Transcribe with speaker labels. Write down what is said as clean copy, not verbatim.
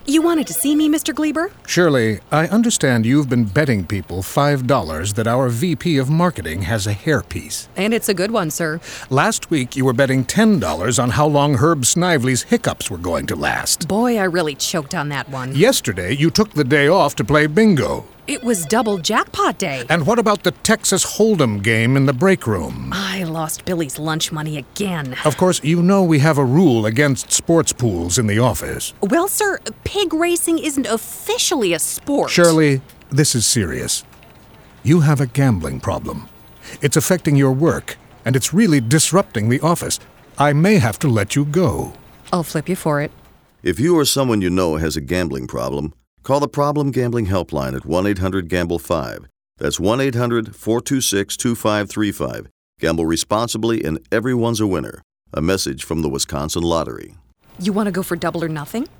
Speaker 1: You wanted to see me, Mr. Gleber?
Speaker 2: Shirley, I understand you've been betting people $5 that our VP of Marketing has a hairpiece.
Speaker 1: And it's a good one, sir.
Speaker 2: Last week, you were betting $10 on how long Herb Snively's hiccups were going to last.
Speaker 1: Boy, I really choked on that one.
Speaker 2: Yesterday, you took the day off to play bingo.
Speaker 1: It was double jackpot day.
Speaker 2: And what about the Texas Hold'em game in the break room?
Speaker 1: I lost Billy's lunch money again.
Speaker 2: Of course, you know we have a rule against sports pools in the office.
Speaker 1: Well, sir, pig racing isn't officially a sport.
Speaker 2: Shirley, this is serious. You have a gambling problem. It's affecting your work, and it's really disrupting the office. I may have to let you go.
Speaker 1: I'll flip you for it.
Speaker 3: If you or someone you know has a gambling problem, call the Problem Gambling Helpline at 1-800-GAMBLE-5. That's 1-800-426-2535. Gamble responsibly and everyone's a winner. A message from the Wisconsin Lottery.
Speaker 1: You want to go for double or nothing?